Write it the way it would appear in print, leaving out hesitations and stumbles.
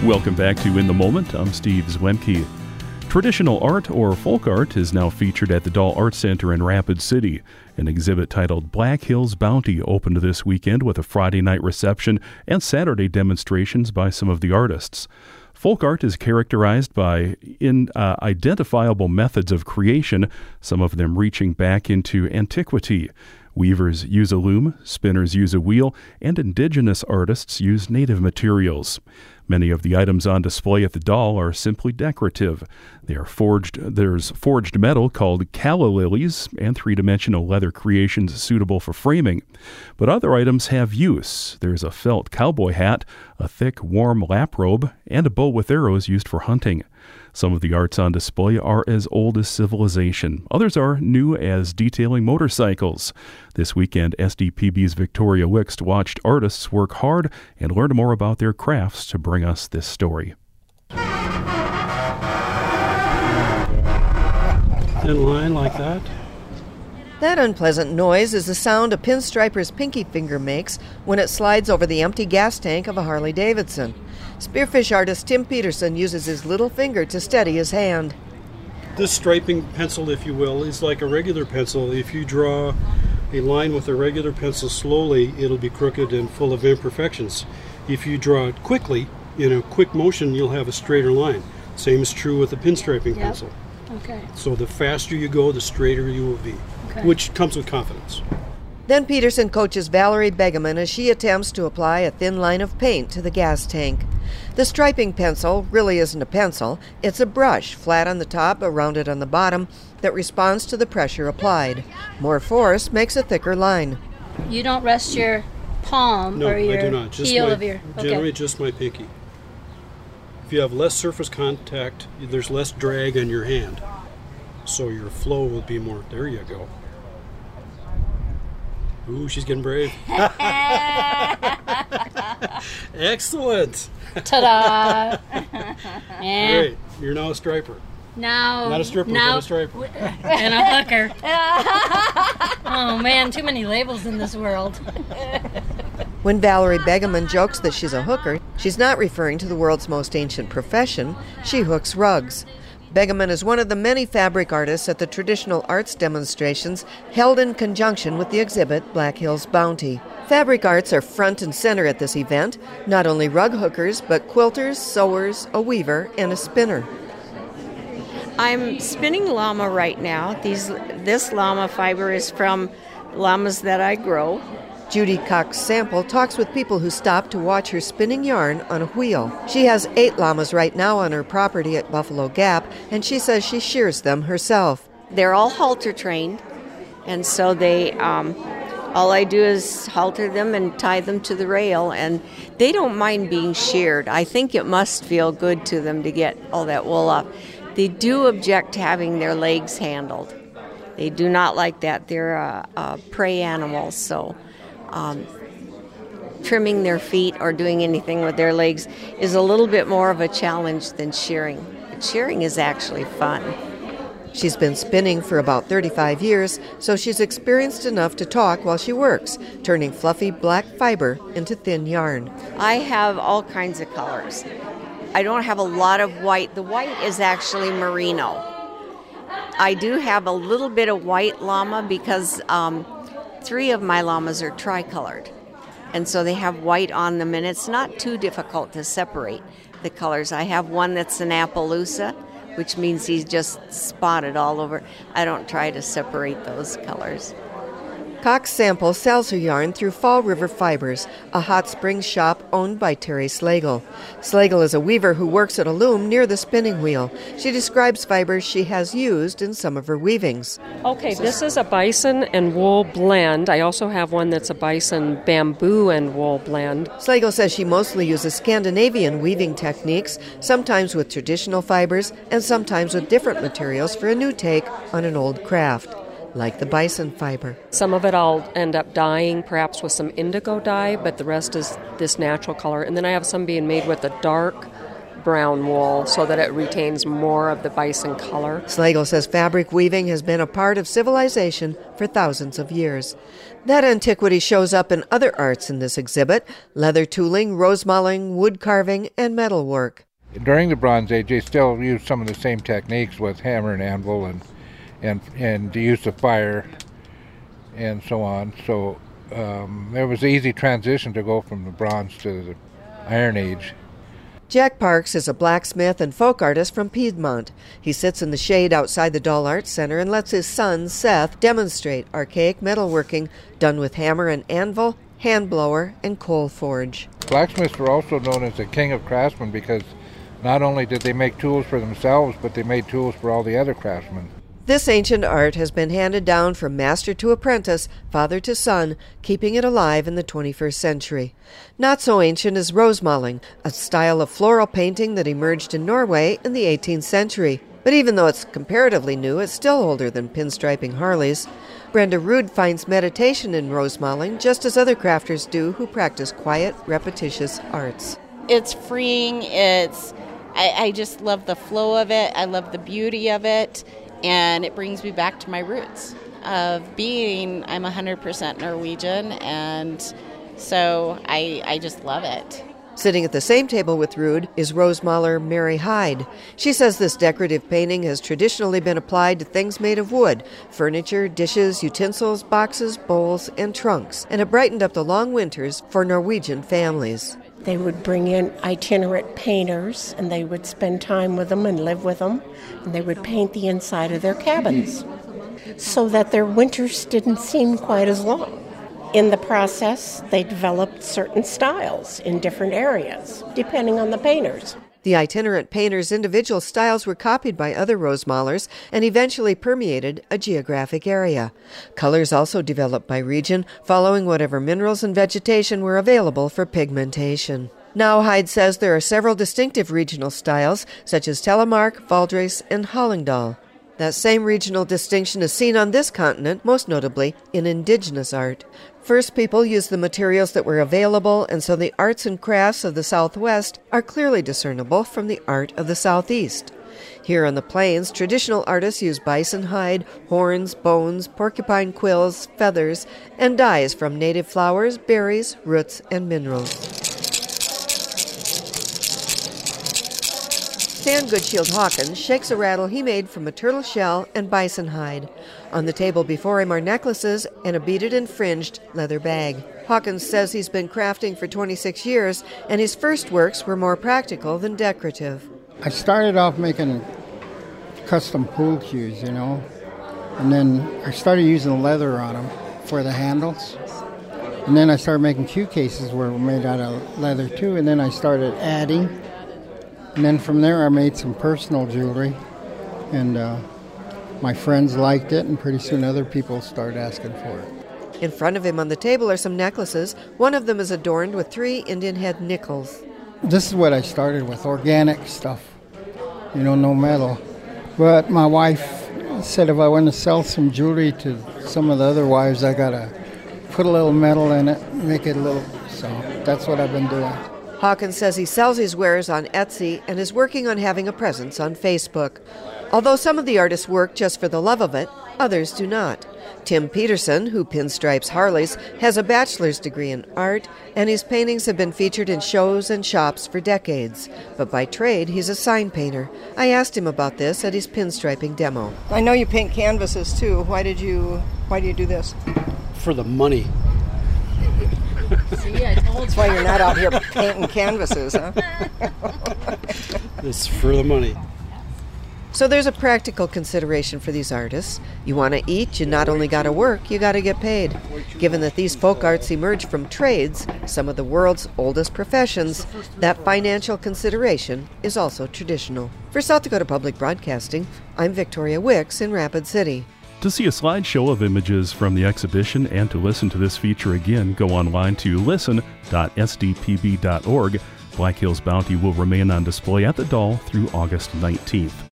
Welcome back to In the Moment. I'm Steve Zwemke. Traditional art or folk art is now featured at the Dahl Art Center in Rapid City. An exhibit titled Black Hills Bounty opened this weekend with a Friday night reception and Saturday demonstrations by some of the artists. Folk art is characterized by identifiable methods of creation, some of them reaching back into antiquity. Weavers use a loom, spinners use a wheel, and indigenous artists use native materials. Many of the items on display at the Dahl are simply decorative. They are there's forged metal called calla lilies and three-dimensional leather creations suitable for framing. But other items have use. There's a felt cowboy hat, a thick, warm lap robe, and a bow with arrows used for hunting. Some of the arts on display are as old as civilization. Others are new as detailing motorcycles. This weekend, SDPB's Victoria Wixt watched artists work hard and learned more about their crafts to bring us this story. In line like that. That unpleasant noise is the sound a pinstriper's pinky finger makes when it slides over the empty gas tank of a Harley-Davidson. Spearfish artist Tim Peterson uses his little finger to steady his hand. This striping pencil, if you will, is like a regular pencil. If you draw a line with a regular pencil slowly, it'll be crooked and full of imperfections. If you draw it quickly, in a quick motion, you'll have a straighter line. Same is true with a pinstriping pencil. Okay. So the faster you go, the straighter you will be, which comes with confidence. Then Peterson coaches Valerie Begeman as she attempts to apply a thin line of paint to the gas tank. The striping pencil really isn't a pencil. It's a brush, flat on the top but rounded on the bottom, that responds to the pressure applied. More force makes a thicker line. You don't rest your palm or your I do not. heel of your... Generally just my pinky. If you have less surface contact, there's less drag on your hand. So your flow will be more... There you go. Ooh, she's getting brave. Excellent. Ta-da! Great. You're now a striper. Now... Not a stripper, but a striper. And a hooker. Oh, man, too many labels in this world. When Valerie Begeman jokes that she's a hooker, she's not referring to the world's most ancient profession. She hooks rugs. Begeman is one of the many fabric artists at the traditional arts demonstrations held in conjunction with the exhibit Black Hills Bounty. Fabric arts are front and center at this event, not only rug hookers, but quilters, sewers, a weaver, and a spinner. I'm spinning llama right now. This llama fiber is from llamas that I grow. Judy Cox Sample talks with people who stop to watch her spinning yarn on a wheel. She has 8 llamas right now on her property at Buffalo Gap, and she says she shears them herself. They're all halter trained, and so they, all I do is halter them and tie them to the rail, and they don't mind being sheared. I think it must feel good to them to get all that wool off. They do object to having their legs handled. They do not like that. They're prey animals, so... trimming their feet or doing anything with their legs is a little bit more of a challenge than shearing. But shearing is actually fun. She's been spinning for about 35 years, so she's experienced enough to talk while she works, turning fluffy black fiber into thin yarn. I have all kinds of colors. I don't have a lot of white. The white is actually merino. I do have a little bit of white llama because 3 of my llamas are tricolored, and so they have white on them, and it's not too difficult to separate the colors. I have one that's an Appaloosa, which means he's just spotted all over. I don't try to separate those colors. Cox Sample sells her yarn through Fall River Fibers, a hot springs shop owned by Terry Slagle. Slagle is a weaver who works at a loom near the spinning wheel. She describes fibers she has used in some of her weavings. Okay, this is a bison and wool blend. I also have one that's a bison bamboo and wool blend. Slagle says she mostly uses Scandinavian weaving techniques, sometimes with traditional fibers and sometimes with different materials for a new take on an old craft, like the bison fiber. Some of it I'll end up dyeing, perhaps with some indigo dye, but the rest is this natural color. And then I have some being made with a dark brown wool so that it retains more of the bison color. Slagle says fabric weaving has been a part of civilization for thousands of years. That antiquity shows up in other arts in this exhibit: leather tooling, rosemalling, wood carving, and metalwork. During the Bronze Age, they still used some of the same techniques with hammer and anvil and the use of fire and so on. So there was an easy transition to go from the Bronze to the Iron Age. Jack Parks is a blacksmith and folk artist from Piedmont. He sits in the shade outside the Doll Arts Center and lets his son, Seth, demonstrate archaic metalworking done with hammer and anvil, hand blower, and coal forge. Blacksmiths were also known as the king of craftsmen because not only did they make tools for themselves, but they made tools for all the other craftsmen. This ancient art has been handed down from master to apprentice, father to son, keeping it alive in the 21st century. Not so ancient is rosemalling, a style of floral painting that emerged in Norway in the 18th century. But even though it's comparatively new, it's still older than pinstriping Harleys. Brenda Rood finds meditation in rosemalling just as other crafters do who practice quiet, repetitious arts. It's freeing. I just love the flow of it. I love the beauty of it. And it brings me back to my roots of being, I'm 100% Norwegian, and so I just love it. Sitting at the same table with Rood is rosemaler Mary Hyde. She says this decorative painting has traditionally been applied to things made of wood, furniture, dishes, utensils, boxes, bowls, and trunks, and it brightened up the long winters for Norwegian families. They would bring in itinerant painters, and they would spend time with them and live with them, and they would paint the inside of their cabins so that their winters didn't seem quite as long. In the process, they developed certain styles in different areas, depending on the painters. The itinerant painters' individual styles were copied by other rosemalers and eventually permeated a geographic area. Colors also developed by region, following whatever minerals and vegetation were available for pigmentation. Now Hyde says there are several distinctive regional styles, such as Telemark, Valdres, and Hallingdal. That same regional distinction is seen on this continent, most notably in indigenous art. First people used the materials that were available, and so the arts and crafts of the Southwest are clearly discernible from the art of the Southeast. Here on the plains, traditional artists use bison hide, horns, bones, porcupine quills, feathers, and dyes from native flowers, berries, roots, and minerals. Stan Goodshield Hawkins shakes a rattle he made from a turtle shell and bison hide. On the table before him are necklaces and a beaded and fringed leather bag. Hawkins says he's been crafting for 26 years, and his first works were more practical than decorative. I started off making custom pool cues, and then I started using leather on them for the handles. And then I started making cue cases were made out of leather too, and then I started adding. And then from there I made some personal jewelry, and my friends liked it, and pretty soon other people started asking for it. In front of him on the table are some necklaces. One of them is adorned with 3 Indian head nickels. This is what I started with, organic stuff, no metal. But my wife said if I want to sell some jewelry to some of the other wives, I got to put a little metal in it, make it a little, so that's what I've been doing. Hawkins says he sells his wares on Etsy and is working on having a presence on Facebook. Although some of the artists work just for the love of it, others do not. Tim Peterson, who pinstripes Harleys, has a bachelor's degree in art, and his paintings have been featured in shows and shops for decades. But by trade, he's a sign painter. I asked him about this at his pinstriping demo. I know you paint canvases too. Why do you do this? For the money. See, I told you. That's why you're not out here painting canvases, huh? It's for the money. So there's a practical consideration for these artists. You want to eat, you not only got to work, you got to get paid. Given that these folk arts emerge from trades, some of the world's oldest professions, that financial consideration is also traditional. For South Dakota Public Broadcasting, I'm Victoria Wicks in Rapid City. To see a slideshow of images from the exhibition and to listen to this feature again, go online to listen.sdpb.org. Black Hills Bounty will remain on display at the Doll through August 19th.